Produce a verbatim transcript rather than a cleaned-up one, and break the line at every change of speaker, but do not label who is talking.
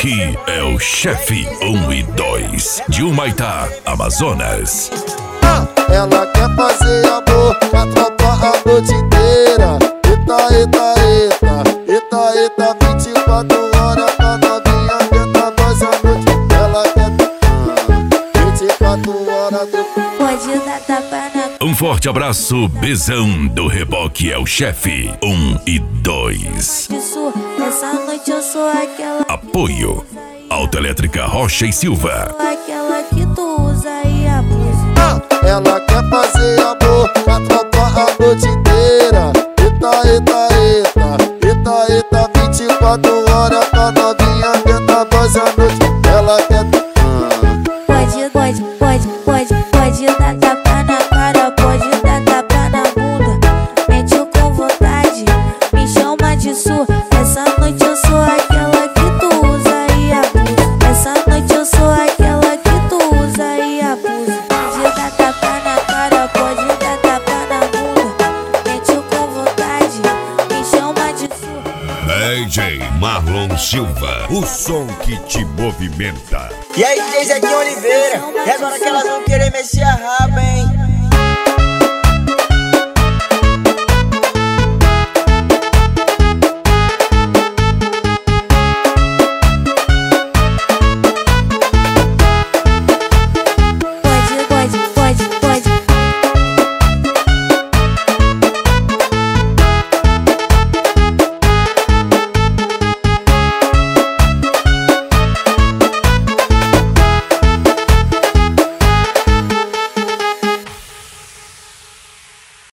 Aqui é o chefe um e dois de Humaitá, Amazonas.
Ela quer fazer amor com a tropa a noite inteira. Eita, eita, eita, eita, eita, vinte e quatro horas pra novinha tenta nós a noite. Ela quer vinte e quatro horas do...
Pode dar tapa na...
Um forte abraço, Bezão do Reboque é o chefe um e dois.
Isso, essa noite eu sou aquela...
Apoio Autoelétrica Rocha e Silva.
Aquela que tu usa e abusa.
Ela quer fazer amor com a tropa a noite inteira. Eita, eita, eita, eita, eita, vinte e quatro horas pra novinha tenta nós a noite. Ela quer...
Pode, pode, pode, pode, pode dar tapa na cara, pode dar tapa na bunda. Mete com vontade, me chama de sua. Essa noite eu sou aquela que tu usa e abusa. Essa noite eu sou aquela que tu usa e abusa. Pode dar tapa na cara, pode dar tapa na bunda. Mete com vontade, me chama de sua.
D J Marlon Silva, o som que te movimenta.
E aí, D J Zequinha Oliveira, e agora que elas vão querer mexer a raba, hein?